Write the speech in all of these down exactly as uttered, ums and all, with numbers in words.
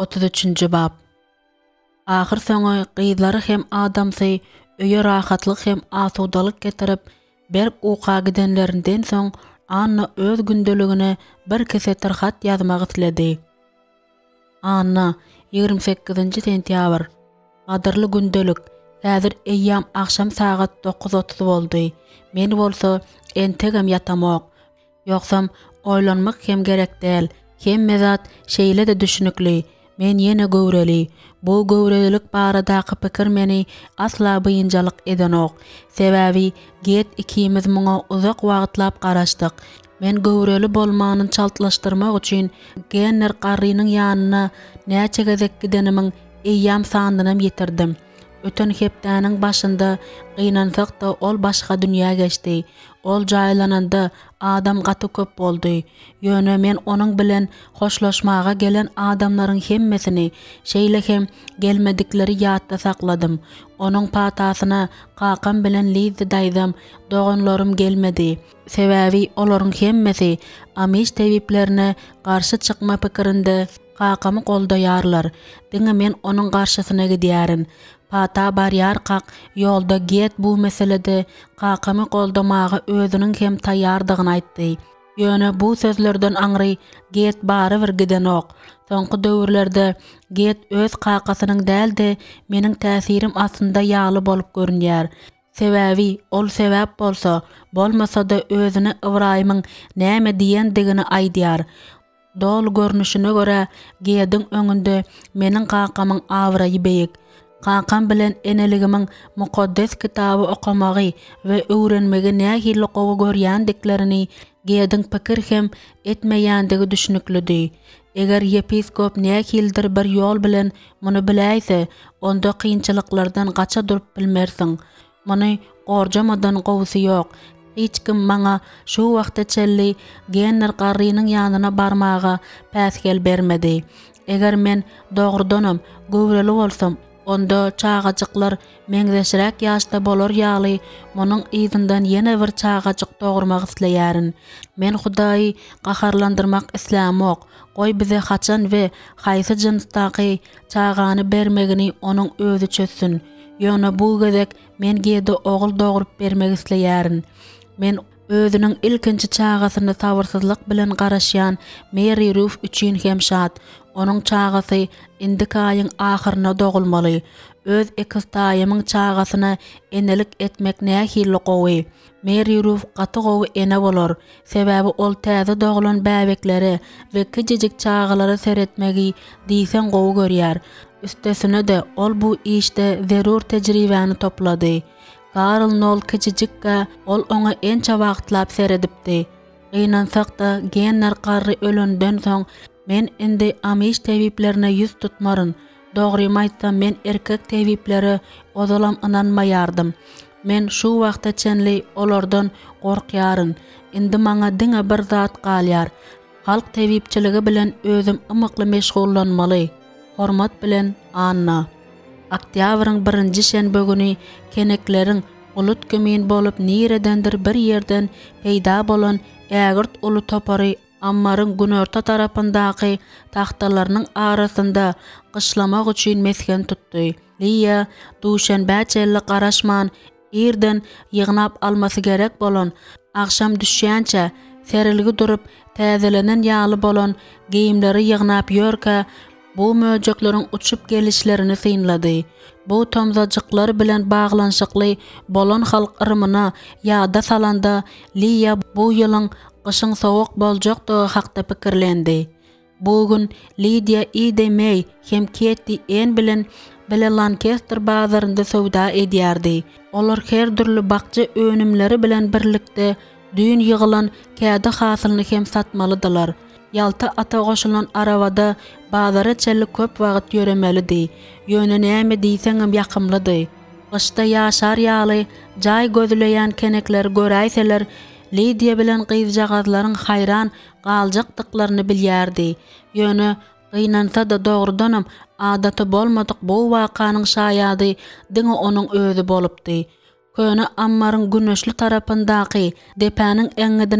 otuz üçünji bab. Ahir soňy gyzlary hem adamsy öýe rahatlyk hem asudalyk getirip berip uqa gidenlerinden soň Anna öz gündeligine bir kesetir hat ýazmagy tiledi. Anna, ýigirmi sekizinji sentýabr. Adyrly gündelik. Häzir eýýam akşam sagat dokuz otuz boldy. Men bolsa entegem ýatamok. Ýoksam oýlanmak hem gerek däl. Hem mezat şeýle de düşünükli. Men ýene göwreli. Bu göwrelilik baradaky pikir meni asla bıýynjalyk edenok. Sebäbi get ikimiz muňa uzak wagtlap garaşdyk. Men göwreli bolmanyny çaltlaşdyrmak üçin genler garrynyň ýanyna näçe gezek gidenimiň eýýam sandynam ýetirdim. Öten hepdäniň başynda gynansak da ol başga dünýä geçdi. Ol jaýlananda adam gaty köp boldy. Ýöne men onuň bilen hoşlaşmaga gelen adamlaryň hemmesini şeýle hem gelmedikleri ýatda sakladym. Onuň patasyna kakam bilen lizi daýdym, doganlarym gelmedi. Sebäbi olaryň hemmesi amiş tebiplerine garşy çykma pikirinde kakamy goldaýarlar. Diňe men onuň garşysyna gidýärin. Pata barýar kak ýolda get bu meselede kakamy goldamagy özüniň hem taýýardygyny aýtdy. Ýöne bu sözlerden aňry get bary bir gidenok. Soňky döwürlerde get öz kakasynyň däldi meniň täsirim aslynda ýaly bolup görünýär. Sebäbi ol sebäp bolsa, bolmasa da özüne Ibrahimyň näme diýendigini aýdýar. Dol görnüşine göre gediň öňünde meniň kakamyň awraýy beýik. Kakam bilen eneligimiň mukaddes kitaby okamagy we öwrenmegi nähili gowy görýändiklerini gediň pikir hem etmeýändigi düşünüklidi. Eger yepiskop nähildir bir ýol bilen muny biläýse, onda kynçylyklardan gaça durup bilmersiň. Muny gorjamadan gowsy ýok. Hiç kim maňa şu wagtda çelli genler garrynyň ýanyna barmaga päsgel bermedi. Eger men dogrudanam, göwreli bolsam, onda çağacıklar meňzeşirek ýaşda bolar ýaly munyň ýzyndan ýene bir çağajyk dogurmak isleýärin. Men Hudaýy gaharlandyrmak islämok. Goý bize haçan we haýsy jinsdaky çağany bermegini onuň özü çözsün. Ýöne bu gezek men gede ogul dogurup bermek isleýärin. Men özüniň ilkinji çağasyny sabyrsyzlyk bilen garaşýan Mary Ruth üçin hem şat. Onuň çağasy indik aýyň ahyryna dogulmaly. Öz ekstaýymyň çağasyna enelik etmek nähili gowy. Mary Ruth gaty gowy ene bolar. Sebäbi ol täze dogulan bäbekleri we kijijik çağalary seretmegi diýsen gowy görýär. Üstesine de ol bu işde zerur tejribäni toplady. Karl Nol kijijikka ol oňa ençe wagtlap seredipdi. Gynansak da genler garry ölenden soň men indi amiş tebiplerine yüz tutmarın. Dogrymy aýtsam men erkek tebipleri ozalam inanmaýardım. Men şu wagtda çenli olardan gorkýaryn. Indi maňa diňe bir zat galýar. Halk tebipçiligi bilen özüm ymykly meşgullanmaly. Hormat bilen Anna. Oktýabryň birinji şenbe güni kenekleriň bulut kömeýin bolup niredendir bir ýerden peýda bolan ägirt uly topary Ammarın günorta tarapyndaky tahtalarynyň arasynda gyşlamak üçin mesken tutdy. Liya duşanbä çelli garaşman irden ýygnap almasy gerek bolan akşam düşýänçe serilgi durup täzelenen ýaly bolan giyimleri ýygnap ýörkä bu möjekleriň uçup gelişlerini synlady. Bu tomzajyklar bilen baglanşykly bolan halk yrmyna ýada salanda Liya bu ýylyň Gyşyň sowuk boljak-da hakda pikirlendi. Bugün Lydia idemey hem Ketty en bilen bile Lancaster bazarynda sowda edýärdi. Olar her türlü bakçy önümleri bilen birlikde düýün ýygylan käde hasylyny hem satmalydylar. Ýalta ata goşulan arabada bazara çelli köp wagt ýöremelidi. Ýöne näme diýseňem ýakymlydy. Gyşda ýaşar ýaly jaý gözleýän kenekler göräýseler Lydia bilen gyzjagazlaryň hayran galjakdyklaryny bilýärdi. Ýöne gynansa da dogrudanam adaty bolmadyk bu wakanyň şaýady diňe onuň özü bolupdy. Köne Ammaryň güneşli tarapyndaky depäniň eňidini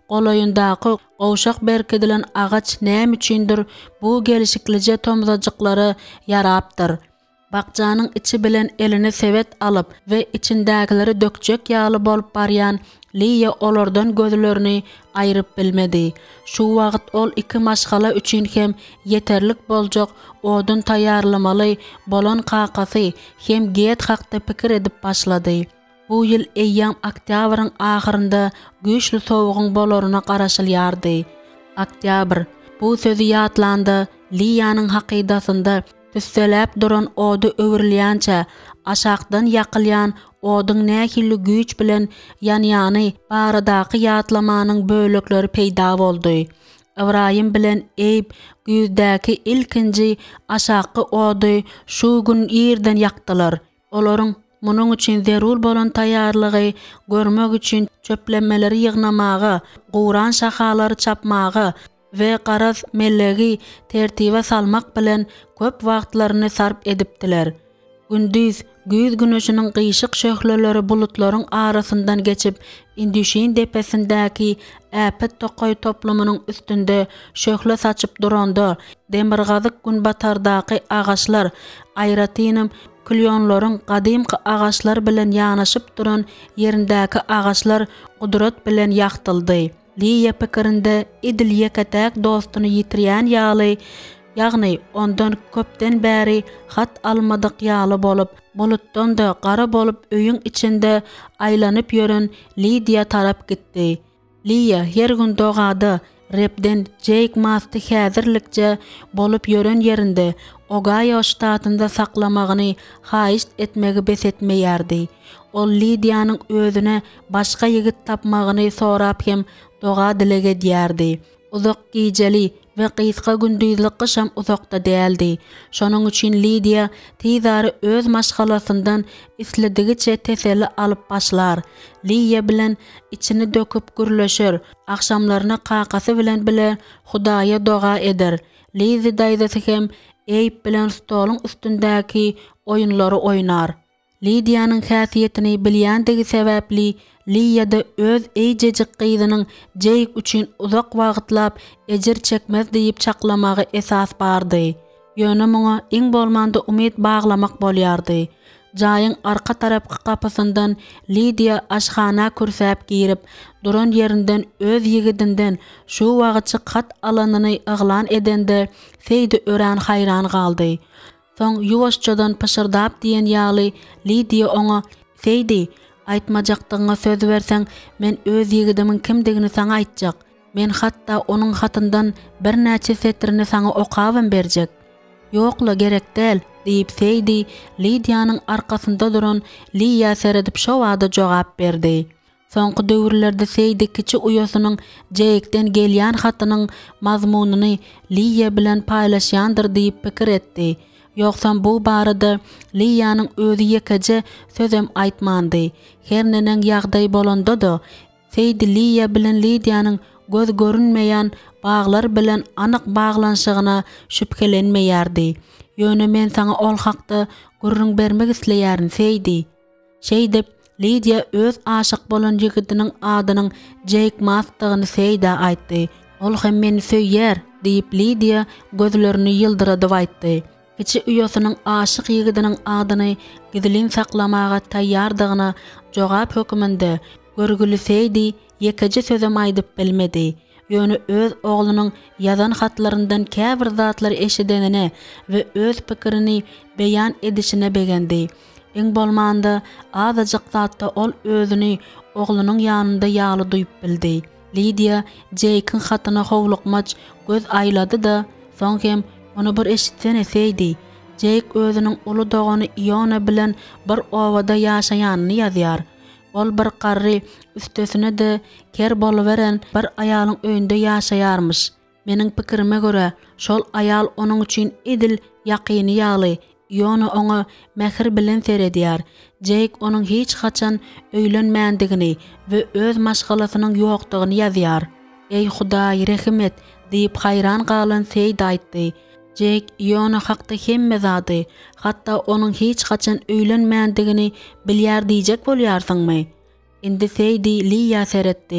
Goloyundaky gowşak berkedilen agaç näme üçindir bu gelişiklice tomzacykları yarapdyr. Bakjanyň içi bilen eline sebet alyp we içindäkileri dökjek ýaly bolup barýan Liya olardan gözlerini aýryp bilmedi. Şu wagt ol iki maşgala üçin hem yeterlik boljak odun taýýarlamaly bolan kakasy hem get hakda pikir edip başlady. Bu ýyl eýýam oktýabryň ahyrynda güýçli sowugyň bolaryna garaşylýardy. Oktyabr bu sözi ýatlandy. Liýanyň hakydasynda tüsseläp duran odu öwürlýänçe aşakdan ýakylýan oduň nähili güýç bilen ýanýany baradaky ýatlamanyň bölekleri peýda boldy. Ibrahim bilen Eyüp güýdäki ilkinji aşaky odu şu gün ýerden ýakdylar. Olaryň munuň üçin zerur bolan taýýarlygy görmek üçin çöplenmeleri ýygnamagy, Guran şahalary çapmagy we garaz mellegi tertibe salmak bilen köp wagtlaryny sarp edipdiler. Gündüz güýz güneşiniň gyşyk şöhleleri bulutlaryň arasyndan geçip Indişin depesindäki äpet tokoy toplumynyň üstünde şöhle saçyp duranda demirgazyk gün batardaky agaçlar aýratynym Kulyonlaryň gadymky agaçlar bilen ýanaşyp duran ýerindäki agaçlar gudrat bilen ýaktyldy. Liya pikirinde idil ýeketäk dostuny ýitirýän ýaly, ýagny ondan köpden bäri hat almadyk ýaly bolup, bulutdan da gara bolup öýüň içinde aýlanyp ýören Lidia tarap gitdi. Liya her gün dogady, repden Jake Masty häzirlikçe bolup ýören ýerinde Ohio ştatynda saklamagyny haýyş etmegi besetmeýärdi. Ol Lidianyň özüne başga ýigit tapmagyny sorap hem doga dilege diýärdi. Uzak gijeli we gysga gündüzlik gyşam uzakda däldi. Şonuň üçin Lidia tizary öz maşgalasyndan isledigiçe teselli alyp başlar. Liya bilen içini döküp gürleşer. Akşamlaryna kakasy bilen bile Hudaýa doga eder. Lizi daýdasy hem Eyüp bilen stoluň üstündäki oýunlary oýnar. Lidianyň häsiýetini bilýändigi sebäpli Liýa-da öz eýjejik gyzynyň Jake üçin uzak wagtlap ejir çekmez diýip çaklamagy esas bardy. Ýöne muňa iň bolmanda umyt baglamak bolýardy. Jaýyň arka tarapky kapysyndan Lidia aşhana kursäp girip duran ýerinden öz ýigidinden şu wagtçy kat alanyny yglan edende Feýdi ören haýran galdy. Soň ýuwaşçadan pışırdap diýen ýaly Lidia oňa "Feýdi, aýtmajakdygyňa söz berseň, men öz ýigidimiň kimdigini saňa aýtjak. Men hatda onuň hatyndan bir näçe setrini saňa okabym berjek." "Ýokla gerek däl" diýip Feýdi Lidianyň arkasynda duran Liýa seredip şo wagda jogap berdi. Soňky döwürlerde Feýdi kiçi uýasynyň Jake'den gelýän hatynyň mazmunyny Liýa bilen paýlaşýandyr diýip pikir etdi. Ýoksa bu barada Liýanyň özü ýekeje sözem aýtmandy. Her nenen ýagdaý bolanda da Feýdi Liýa bilen Lidianyň göz görünmeýän baglar bilen anyk baglanşygyna şüphelenmeýärdi. "Ýöne men saňa ol hakda gurrun bermek isleýärin Feýdi." Şeý dep Lidia öz aşyk bolan ýigitiniň adynyň Jake Mastygyny Feýda aýtdy. "Ol hem meni söýýär" diýip Lidia gözlerini ýyldyradyp aýtdy. Kiçi uýasynyň aşyk ýigitiniň adyny gizlin saklamaga taýýardygyna jogap hökmünde görgüli Feýdi ýekeje sözem aýdyp bilmedi. Ýöne öz oglunyň ýazan hatlaryndan käbir zatlar eşidenine we öz pikirini beýan edişine begendi. Eň bolmanda azyjyk zatda ol özüni oglunyň ýanynda ýaly duýup bildi. Lidia Jake'ın hatyna howlukmaç göz aýlady da soň hem "Onu bir eşitsene Feýdi. Jake özüniň uly dogany Iona bilen bir owada ýaşaýanyny ýazýar. Ol bir garry üstesine de ker boluberen bir aýalyň öýünde ýaşaýarmyş. Meniň pikirime görä, şol aýal onuň üçin idil ýakyny ýaly. Iona oňa mähir bilen seredýär. Jake onuň hiç haçan öýlenmändigini we öz maşgalasynyň ýokdugyny ýazýar. "Ey Hudaý rehmet" diýip haýran galan Feýdi aýtdy. Jake Iona hakda hemme zady, hatda onuň hiç haçan öýlenmändigini bilýär diýjek bolýarsyňmy? Indi Feýdi Liýa seretdi.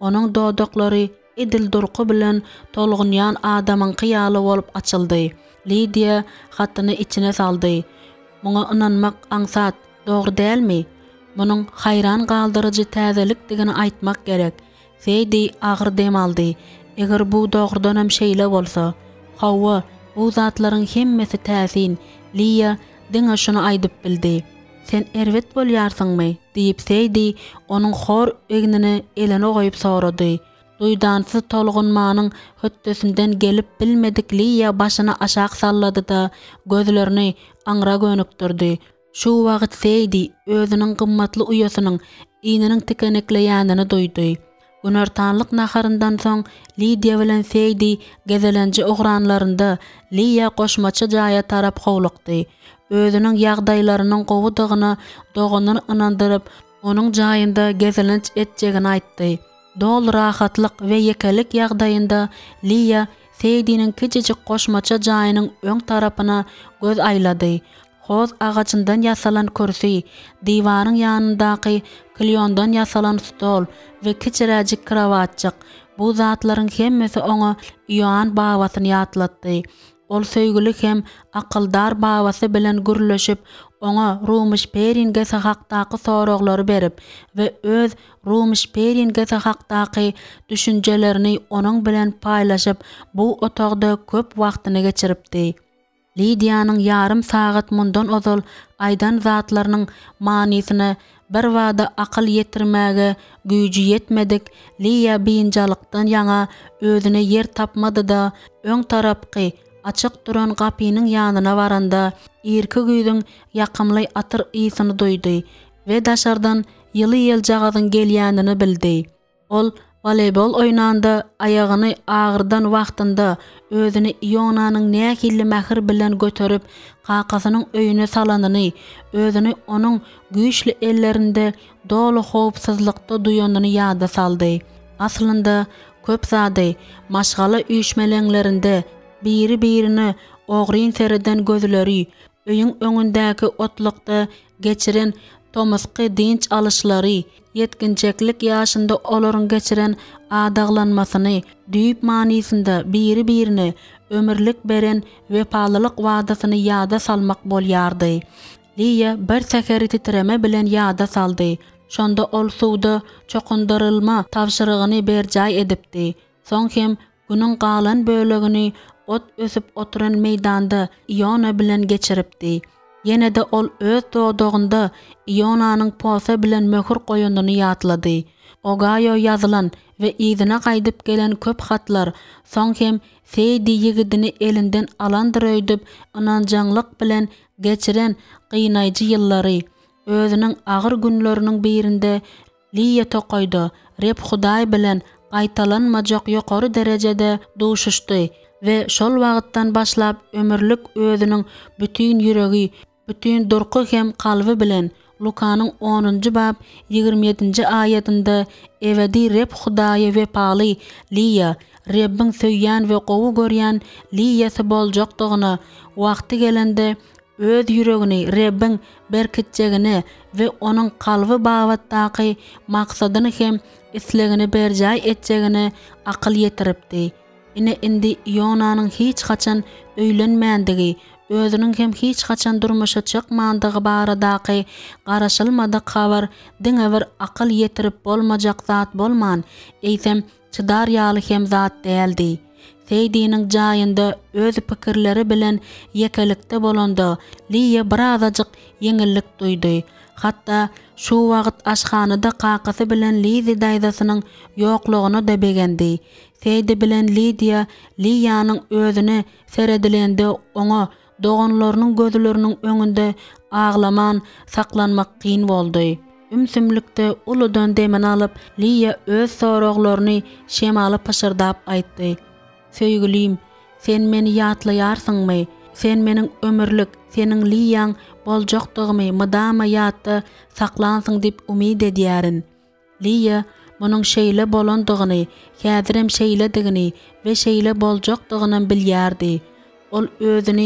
Onun dodoklary edil durqu bilen tolgunyan adamın qiyaly bolup açyldy. Lydia hatyny içine saldy. Muňa inanmak aňsat, dogry dälmi? Munyň hayran galdyrjy täzelik digini aýtmak gerek. Seydi agyr dem aldy. Eger bu dogrydan hem şeýle bolsa, Hawwa, bu zatlaryň hemmesi täsin. Lydia diňe şunu aýdyp bildi. Sen erwet bolýarsyňmy? diýip Seydi onuň hor egnini elene goýup sorady. Duydansız tolgunmanyň höttesinden gelip bilmedik Lydia başyny aşağı sallady da gözlerini aňra gönükdirdi. Şu wagt Seydi özüniň gymmatly uyasynyň iňiniň tikenekleýänini duydy. Günertanlyk naharyndan soň Lydia bilen Seydi gezelenji ogranlarynda Lydia goşmaçy jaýa tarap howlukdy. Özüniň ýagdaýlarynyň gowudygyny doganyny inandyryp, onuň jaýynda gezelenç etjegini aýtdy. Dol rahatlyk we yekelik ýagdaýynda Lydia Seydi'nin kiçijik goşmaça jaýynyň öň tarapyna göz aýlady. Hoz agaçyndan ýasalan körsi, diwaryň ýanyndaky kliýondan ýasalan stol we kiçiräjik krawatçyk. Bu zatlaryň hemmesi oňa ýoğan bawasyny ýatlatdy. Ol söýgülik hem akyldar bawasy bilen gürleşip, oňa Rumiş Peringe hakdaky soraglary berip we öz Rumiş Peringe hakdaky düşünjelerini onuň bilen paýlaşyp, bu otagda köp wagtyny geçiripdi. Lydia'nın yarım saat mundan ozal aýdan zatlarynyň manysyny bir wada akyl ýetirmäge güýji ýetmedik. Lydia biňjalykdan ýaňa özüne yer tapmady da öň tarapky açyk duran gapynyň ýanyna baranda irki güýdüň ýakymly atyr ýysyny duydy we daşardan ýyly ýel jagadyň gelýänini bildi. Ol voleybol oýnanda aýagyny agyrdan wagtynda özüni Ionanyň nähilli mähir bilen göterip qaqasynyň öýüne salanyny, özüni onuň güýçli ellerinde dolu howpsuzlykda duýanyny ýada saldy. Aslynda köp zady maşgala üýşmeleňlerinde biri-birini ogryn sereden gözleri, öýüň öňündäki otlukda geçiren tomusky dinç alyşlary, yetkinçeklik ýaşynda olaryň geçiren adaglanmasyny, düýüp manysynda biri-birini ömürlik beren wepalylyk wadasyny ýada salmak bolýardy. Lydia bir sekeri titreme bilen ýada saldy. Şonda ol suwda çokundyrylma tawşyrygyny berjaý edipdi. Soň hem günüň galan bölegini ot ösüp oturan meýdanda Iona bilen geçiripdi. Yine de ol öz dodogunda Ionanyň posa bilen möhür goýandyny ýatlady. Ogayo ýazylan we ýyzyna gaýdyp gelen köp hatlar, soň hem Seydi ýigidini elinden alandyr öýdüp, inanjaňlyk bilen geçiren gynaýjy ýyllary. Özüniň agyr günleriniň birinde Lydia tokoýdy, rep Hudaý bilen gaýtalanmajak ýokary derejede duşuşdy we şol wagtdan başlap ömürlük özüniň bütün ýüregi, bütün durky hem kalby bilen Lukanyň onunji bab ýigirme ýedinji aýatynda ebedi rep Hudaýa wepaly Lydia, Rebbiň söýýän we gowy görýän Lydiasy boljakdygyny, wagty gelende öz ýüregini Rebbiň berkitjegini we onuň kalby babatdaky maksadyny hem islegini berjaý etjegini akyl ýetiripdi. Ine indi Ionanyň hiç haçan öýlenmändigi, özüniň hem hiç haçan durmuşa çykmandygy baradaky garaşylmadyk habar diňe bir akyl ýetirip bolmajak zat bolman, eýsem çydar ýaly hem zat däldi. Seydi'niň jaýynda öz pikirleri bilen yekelikde bolanda Lydia birazajyk yeňillik duydy. Hatta şu wagt aşhanada qaqasy bilen Lydia daýdasynyň ýoklugyny da begendi. Seydi bilen Lydia Lydia'nyň özüne seredilende oňa doganlarynyň gözleriniň öňünde aglaman, saklanmak kyn boldy. Ümsümlikde uludan demen alyp Lydia öz soraglaryny şemaly paşırdap aýtdy. Söýgülim, sen meni ýatlaýarsyňmy? Sen meniň ömürlük, seniň Lydiaň boljakdygymy mydama ýatda saklansyň dip umyd edýärin. Lydia munyň şeýle bolandygyny, häzirem şeýledigini we şeýle boljakdygyny bilýärdi. Ol özüni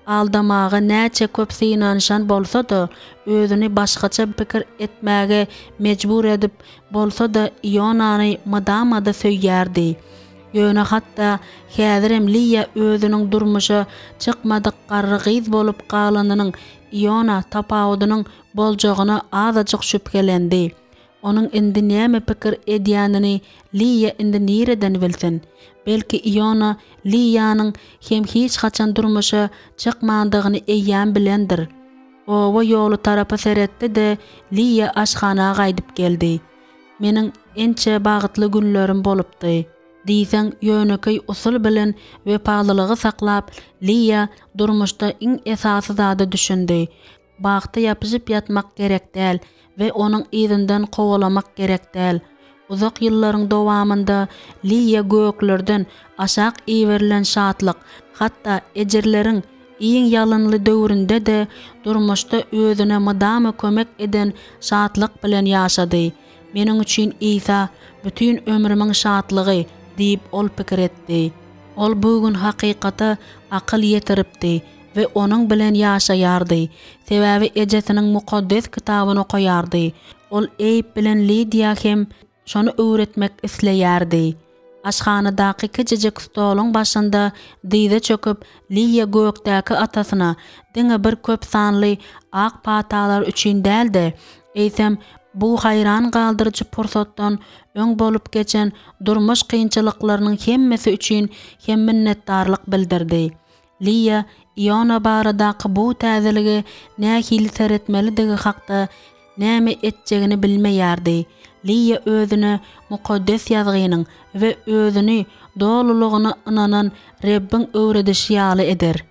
aldamağa näçe köp synanşan bolsa da özüni başgaça pikir etmäge mejbur edip bolsa da Ionany madamada söýýärdi. Ýöne hatda häzirem Liya özüniň durmuşa çykmadyk garrygyz bolup galanynyň Iona tapawudynyň boljagyna azajyk şüpgelendi. Onun indi näme pikir edýänini Liya indi nireden bilsin. Belki Iona Liyanyň hem hiç haçan durmuşa çykmandygyny eýýän bilendir. Owa ýolu tarapy seretdi de Liya aşxanaga gaýdyp geldi. Meniň ençe bagıtly günlerim bolupdy. Diýsen ýönekey usul bilen wepalylygy saklap, Liya durmuşda iň esasy zady düşündi. Bagty ýapyşyp ýatmak gerek däl we onuň izinden kowalamak gerek däl. Uzak ýyllaryň dowamında Liya göklerden aşak iwerilen şatlyk, hatda ejirleriň iň ýalynly döwründe de durmuşda özüne madama kömek eden şatlyk bilen ýaşady. Meniň üçin İsa bütün ömrümiň şatlygy diýip ol pikir etdi. Ol bugün hakykata akyl ýetiripdi we onuň bilen ýaşaýardy. Sebäbi ejesiniň mukaddes kitabyny okuýardy. Ol eýip bilen Lidia hem şonu öwretmek isleýärdi. Aşxanadaky kiçijek stoluň başynda diýde çöküp Liya gökdäki atasyna diňe bir köp sanly ak patalar üçin däldi. Eýsem bu hayran galdyrjy pursatdan öň bolup geçen durmuş kynçylyklarynyň hemmesi üçin hem minnetdarlyk bildirdi. Liya Iona baradaky bu täzeligi nähili seretmelidigi hakda näme etjegini bilmeýärdi. Liya özüne mukaddes ýazgynyň we özüni dolulugyna inanan Rebbiň öwredişi ýaly eder.